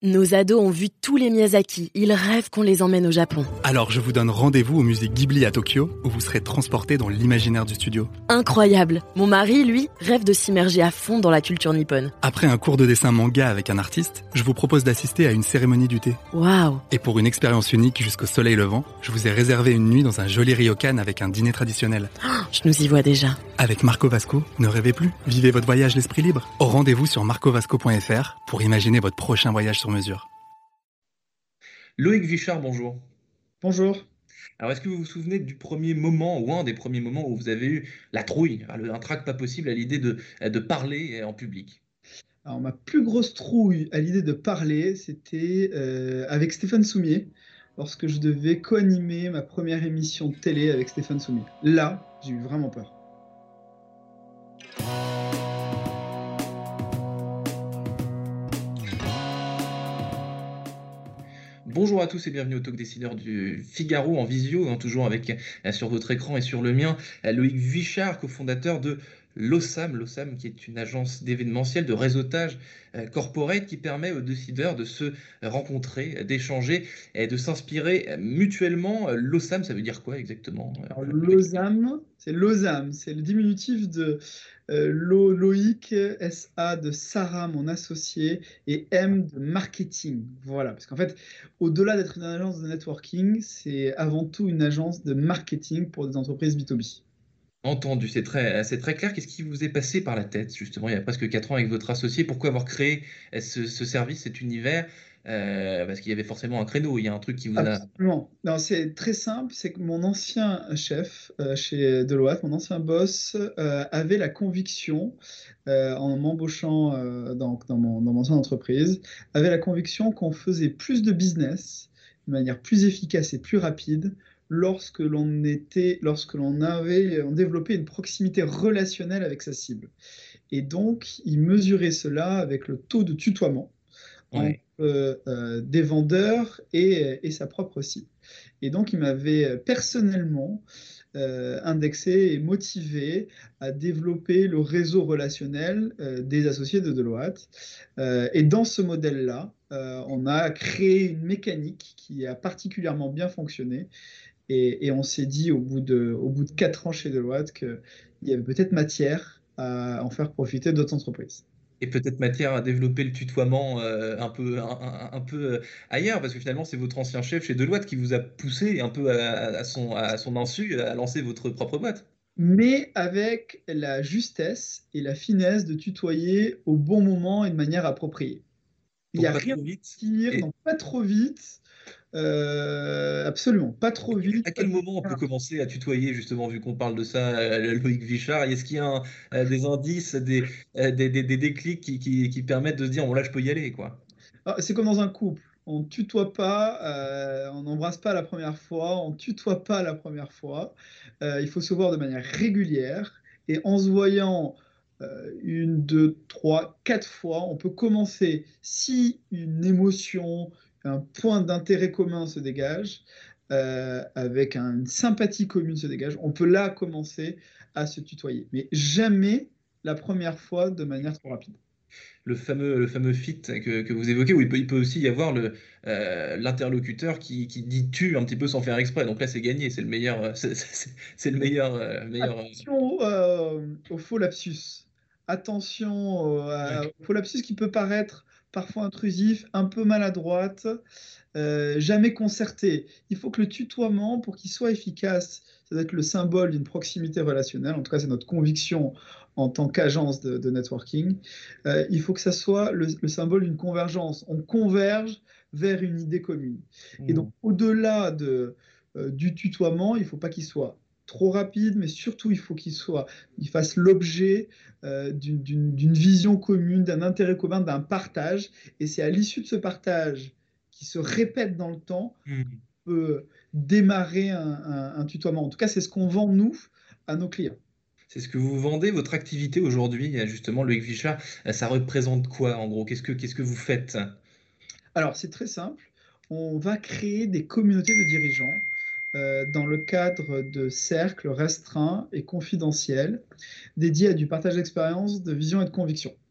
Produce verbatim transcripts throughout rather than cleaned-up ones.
Nos ados ont vu tous les Miyazaki. Ils rêvent qu'on les emmène au Japon. Alors je vous donne rendez-vous au musée Ghibli à Tokyo, où vous serez transportés dans l'imaginaire du studio. Incroyable. Mon mari, lui, rêve de s'immerger à fond dans la culture nippone. Après un cours de dessin manga avec un artiste, je vous propose d'assister à une cérémonie du thé. Waouh. Et pour une expérience unique jusqu'au soleil levant, je vous ai réservé une nuit dans un joli ryokan avec un dîner traditionnel. Oh, je nous y vois déjà. Avec Marco Vasco, ne rêvez plus. Vivez votre voyage l'esprit libre. Au rendez-vous sur marco vasco point f r pour imaginer votre prochain voyage sur mesure. Loïc Vichard, bonjour. Bonjour. Alors, est-ce que vous vous souvenez du premier moment, ou un des premiers moments où vous avez eu la trouille, un trac pas possible à l'idée de, de parler en public? Alors, ma plus grosse trouille à l'idée de parler, c'était euh, avec Stéphane Soumier, lorsque je devais co-animer ma première émission de télé avec Stéphane Soumier. Là, j'ai eu vraiment peur. Bonjour à tous et bienvenue au Talk Décideur du Figaro en visio, hein, toujours avec euh, sur votre écran et sur le mien, euh, Loïc Vichard, cofondateur de l'OSAM, l'OSAM qui est une agence d'événementiel, de réseautage euh, corporate qui permet aux décideurs de se rencontrer, d'échanger et de s'inspirer mutuellement. L'OSAM, ça veut dire quoi exactement? Alors, l'OSAM, c'est l'OSAM, c'est le diminutif de euh, Lo, Loïc, S A de Sarah, mon associé, et M de marketing. Voilà, parce qu'en fait, au-delà d'être une agence de networking, c'est avant tout une agence de marketing pour des entreprises B deux B. Entendu, c'est très, c'est très clair. Qu'est-ce qui vous est passé par la tête, justement, il y a presque quatre ans avec votre associé? Pourquoi avoir créé ce, ce service, cet univers? Euh, parce qu'il y avait forcément un créneau, il y a un truc qui vous a... Absolument. Non, c'est très simple, c'est que mon ancien chef euh, chez Deloitte, mon ancien boss, euh, avait la conviction, euh, en m'embauchant euh, dans, dans, mon, dans mon ancienne entreprise, avait la conviction qu'on faisait plus de business de manière plus efficace et plus rapide lorsque l'on était, lorsque l'on avait, on développait une proximité relationnelle avec sa cible. Et donc, il mesurait cela avec le taux de tutoiement entre euh, euh, des vendeurs et, et sa propre cible. Et donc, il m'avait personnellement euh, indexé et motivé à développer le réseau relationnel euh, des associés de Deloitte. Euh, et dans ce modèle-là, euh, on a créé une mécanique qui a particulièrement bien fonctionné. Et, et on s'est dit au bout de, au bout de quatre ans chez Deloitte qu'il y avait peut-être matière à en faire profiter d'autres entreprises. Et peut-être matière à développer le tutoiement euh, un peu, un, un, un peu euh, ailleurs, parce que finalement, c'est votre ancien chef chez Deloitte qui vous a poussé un peu à, à, son, à son insu à lancer votre propre boîte. Mais avec la justesse et la finesse de tutoyer au bon moment et de manière appropriée. Il n'y a rien de pire, non, pas trop vite. Euh, absolument, pas trop vite. À quel moment on peut commencer à tutoyer, justement, vu qu'on parle de ça, euh, Loïc Vichard? Est-ce qu'il y a un, euh, des indices, des, euh, des, des, des déclics qui, qui, qui permettent de se dire, bon là, je peux y aller, quoi? Ah, c'est comme dans un couple. On ne tutoie pas, euh, on n'embrasse pas la première fois, on ne tutoie pas la première fois. Euh, il faut se voir de manière régulière. Et en se voyant euh, une, deux, trois, quatre fois, on peut commencer, si une émotion, un point d'intérêt commun se dégage, euh, avec un- une sympathie commune se dégage, on peut là commencer à se tutoyer. Mais jamais la première fois de manière trop rapide. Le fameux, le fameux fit que, que vous évoquez, où il peut, il peut aussi y avoir le, euh, l'interlocuteur qui, qui dit tu un petit peu sans faire exprès. Donc là, c'est gagné, c'est le meilleur, c'est, c'est- c'est le meilleur, euh, meilleur. euh, Attention euh, au faux lapsus. Attention euh, Ouais. au faux lapsus qui peut paraître parfois intrusif, un peu maladroite, euh, jamais concerté. Il faut que le tutoiement, pour qu'il soit efficace, ça doit être le symbole d'une proximité relationnelle. En tout cas, c'est notre conviction en tant qu'agence de, de networking. Euh, il faut que ça soit le, le symbole d'une convergence. On converge vers une idée commune. Et donc, Mmh. au-delà de, euh, du tutoiement, il ne faut pas qu'il soit trop rapide, mais surtout, il faut qu'il soit, il fasse l'objet euh, d'une d'une- d'une vision commune, d'un intérêt commun, d'un partage. Et c'est à l'issue de ce partage qui se répète dans le temps Mmh. peut démarrer un, un- un tutoiement. En tout cas, c'est ce qu'on vend, nous, à nos clients. C'est ce que vous vendez, votre activité aujourd'hui, euh, justement, Loïc Vichard, euh, ça représente quoi en gros? Qu'est-ce que, qu'est-ce que vous faites? Alors, c'est très simple. On va créer des communautés de dirigeants euh, dans le cadre de cercles restreints et confidentiels dédiés à du partage d'expérience, de vision et de conviction.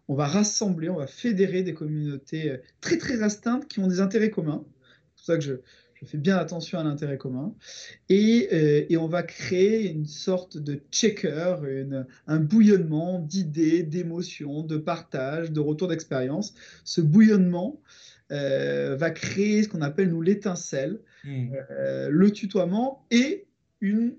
on va rassembler, on va fédérer des communautés euh, très très restreintes qui ont des intérêts communs. C'est pour ça que je, je fais bien attention à l'intérêt commun. Et, euh, et on va créer une sorte de checker, une- un bouillonnement d'idées, d'émotions, de partage, de retour d'expérience. Ce bouillonnement euh, va créer ce qu'on appelle, nous, l'étincelle, Hmm. euh, le tutoiement et une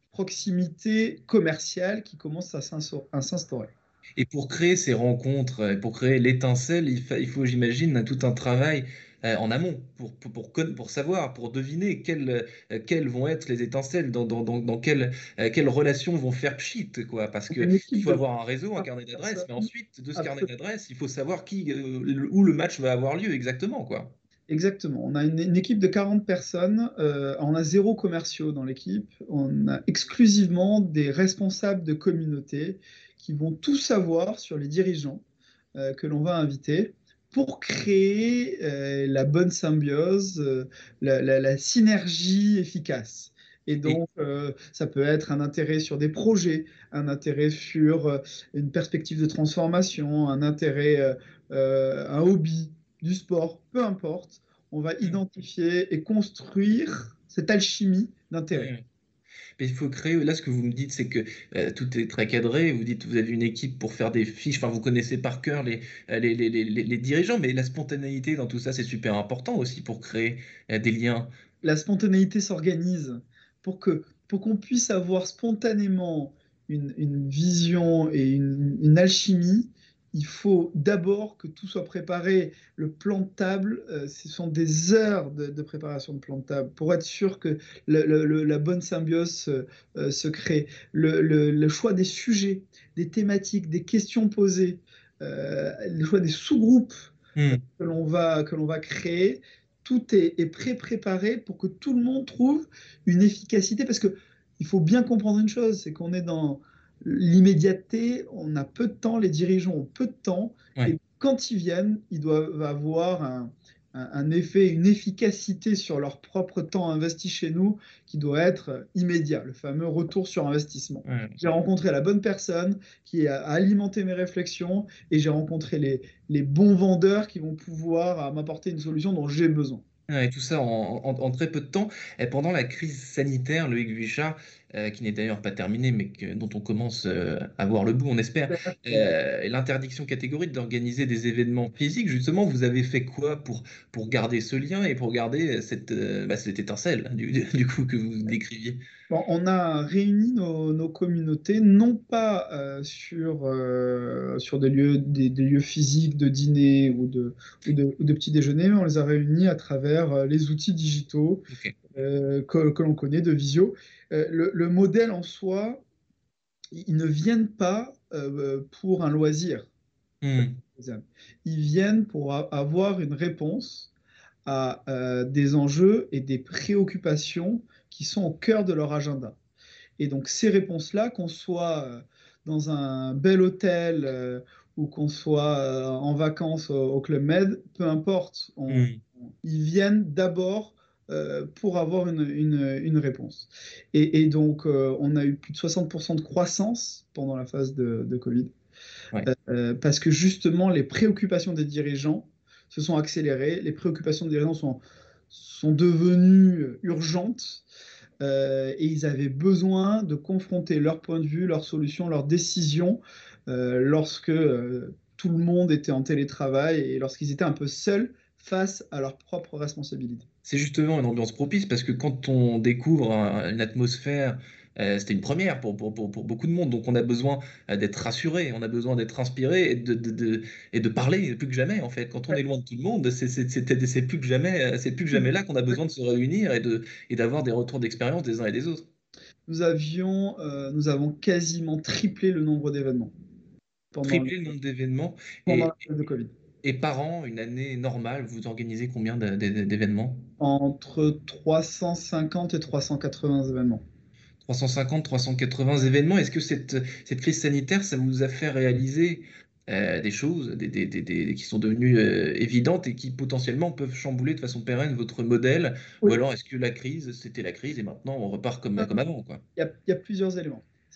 proximité commerciale qui commence à s'inso- à s'instaurer. Et pour créer ces rencontres, euh, pour créer l'étincelle, il, fa- il faut, j'imagine, tout un travail euh, en amont pour, pour, pour, conna- pour savoir, pour deviner quelles, euh, quelles vont être les étincelles, dans, dans, dans, dans quelles, euh, quelles relations vont faire pchit, quoi. Parce On a que une il équipe faut de avoir un réseau, un carnet d'adresses, mais personnes. ensuite, de ce carnet Absolument. d'adresses, il faut savoir qui, euh, le- où le match va avoir lieu exactement, quoi. Exactement. On a une, une équipe de quarante personnes. Euh, on a zéro commerciaux dans l'équipe. On a exclusivement des responsables de communauté qui vont tout savoir sur les dirigeants euh, que l'on va inviter pour créer euh, la bonne symbiose, euh, la, la- la synergie efficace. Et Et, donc, euh, ça peut être un intérêt sur des projets, un intérêt sur euh, une perspective de transformation, un intérêt, euh, euh, un hobby, du sport, peu importe. On va Hmm. identifier et construire cette alchimie d'intérêt. Hmm. Mais il faut créer, là ce que vous me dites, c'est que euh, tout est très cadré, vous dites que vous avez une équipe pour faire des fiches, enfin vous connaissez par cœur les, euh, les, les, les, les dirigeants, mais la spontanéité dans tout ça, c'est super important aussi pour créer euh, des liens. La spontanéité s'organise pour que pour qu'on puisse avoir spontanément une, une vision et une, une alchimie. Il faut d'abord que tout soit préparé. Le plan de table, euh, ce sont des heures de, de préparation de plan de table pour être sûr que le- le- le- la bonne symbiose euh, euh, se crée. Le, le- le choix des sujets, des thématiques, des questions posées, euh, le choix des sous-groupes Hmm. que l'on va, que l'on va créer, tout est, est pré-préparé pour que tout le monde trouve une efficacité. Parce que il faut bien comprendre une chose, c'est qu'on est dans l'immédiateté, on a peu de temps, les dirigeants ont peu de temps, Ouais. et quand ils viennent, ils doivent avoir un, un- un effet, une efficacité sur leur propre temps investi chez nous qui doit être immédiat, le fameux retour sur investissement. Ouais. J'ai rencontré la bonne personne qui a alimenté mes réflexions et j'ai rencontré les, les bons vendeurs qui vont pouvoir m'apporter une solution dont j'ai besoin. Ouais, et tout ça en, en- en très peu de temps. Et pendant la crise sanitaire, Loïc Vuitchard, euh, qui n'est d'ailleurs pas terminée, mais que- dont on commence euh, à voir le bout, on espère, euh, et l'interdiction catégorique d'organiser des événements physiques, justement, vous avez fait quoi pour, pour garder ce lien et pour garder cette, euh, bah, cette étincelle, du, du coup, que vous décriviez? Bon, on a réuni nos, nos communautés, non pas euh, sur, euh, sur des lieux, des, des lieux physiques de dîner ou de, ou de, ou de petit déjeuner, mais on les a réunis à travers euh, les outils digitaux Ok. euh, que, que l'on connaît de visio. Euh, le, le modèle en soi, ils ne viennent pas euh, pour un loisir. Hmm. Ils viennent pour a- avoir une réponse à euh, des enjeux et des préoccupations qui sont au cœur de leur agenda. Et donc ces réponses-là, qu'on soit euh, dans un bel hôtel euh, ou qu'on soit euh, en vacances au, au Club Med, peu importe, on- Hmm. ils viennent d'abord euh, pour avoir une, une- une réponse. Et, et donc euh, on a eu plus de soixante pour cent de croissance pendant la phase de, de Covid, Ouais. euh, parce que justement les préoccupations des dirigeants se sont accélérées, les préoccupations des dirigeants sont, sont devenues urgentes euh, et ils avaient besoin de confronter leur point de vue, leurs solutions, leurs décisions euh, lorsque euh, tout le monde était en télétravail et lorsqu'ils étaient un peu seuls face à leurs propres responsabilités. C'est justement une ambiance propice parce que quand on découvre un- une atmosphère, euh, c'était une première pour, pour, pour, pour beaucoup de monde. Donc on a besoin euh, d'être rassuré, on a besoin d'être inspiré et de, de, de- et de parler plus que jamais en fait. Quand on est loin de tout le monde, c'est c'est- c'est- c'est plus que jamais, euh, c'est plus que jamais là qu'on a besoin de se réunir et de, et d'avoir des retours d'expérience des uns et des autres. Nous avions, euh, nous avons quasiment triplé le nombre d'événements pendant le, Tripler le nombre d'événements pendant la et, période de Covid. et par an, une année normale, vous organisez combien de- de- d'événements? Entre trois cent cinquante et trois cent quatre-vingts événements. trois cent cinquante, trois cent quatre-vingts événements. Est-ce que cette, cette crise sanitaire, ça vous a fait réaliser euh, des choses des, des- des- des- qui sont devenues euh, évidentes et qui potentiellement peuvent chambouler de façon pérenne votre modèle? Ou Oui, alors est-ce que la crise, c'était la crise et maintenant on repart comme, comme avant, quoi? il y a, il y a plusieurs éléments.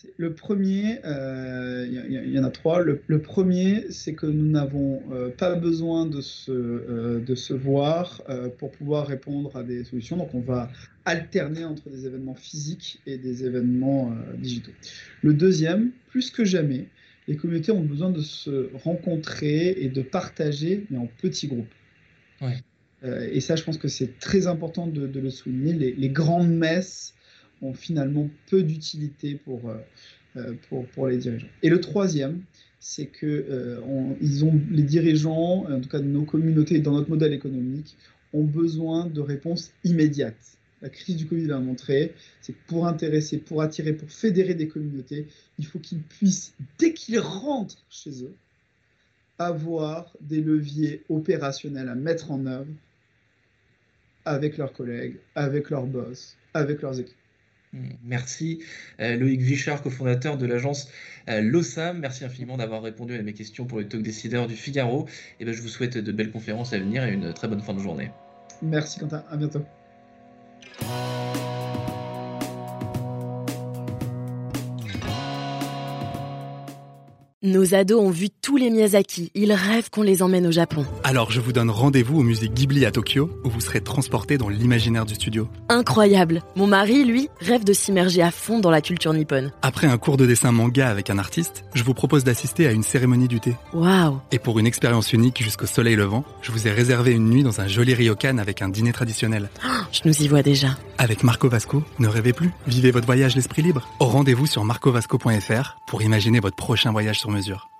Le premier, il euh, y, y, y en a trois. Le, le premier, c'est que nous n'avons euh, pas besoin de se, euh, de se voir euh, pour pouvoir répondre à des solutions. Donc, on va alterner entre des événements physiques et des événements euh, digitaux. Le deuxième, plus que jamais, les communautés ont besoin de se rencontrer et de partager, mais en petits groupes. Ouais. Euh, et ça, je pense que c'est très important de, de le souligner. Les, les grandes messes ont finalement peu d'utilité pour, euh, pour, pour les dirigeants. Et le troisième, c'est que euh, on, ils ont, les dirigeants, en tout cas de nos communautés, dans notre modèle économique, ont besoin de réponses immédiates. La crise du Covid l'a montré, c'est que pour intéresser, pour attirer, pour fédérer des communautés, il faut qu'ils puissent, dès qu'ils rentrent chez eux, avoir des leviers opérationnels à mettre en œuvre avec leurs collègues, avec leurs boss, avec leurs équipes. Merci euh, Loïc Vichard, cofondateur de l'agence euh, Losam. Merci infiniment d'avoir répondu à mes questions pour le Talk Décideur du Figaro. Et ben, je vous souhaite de belles conférences à venir et une très bonne fin de journée. Merci Quentin, à bientôt. Nos ados ont vu tous les Miyazaki. Ils rêvent qu'on les emmène au Japon. Alors je vous donne rendez-vous au musée Ghibli à Tokyo, où vous serez transportés dans l'imaginaire du studio. Incroyable. Mon mari, lui, rêve de s'immerger à fond dans la culture nippone. Après un cours de dessin manga avec un artiste, je vous propose d'assister à une cérémonie du thé. Waouh. Et pour une expérience unique jusqu'au soleil levant, je vous ai réservé une nuit dans un joli ryokan avec un dîner traditionnel. Oh, je nous y vois déjà. Avec Marco Vasco, ne rêvez plus. Vivez votre voyage l'esprit libre. Au rendez-vous sur marco vasco point f r pour imaginer votre prochain voyage sur mesure.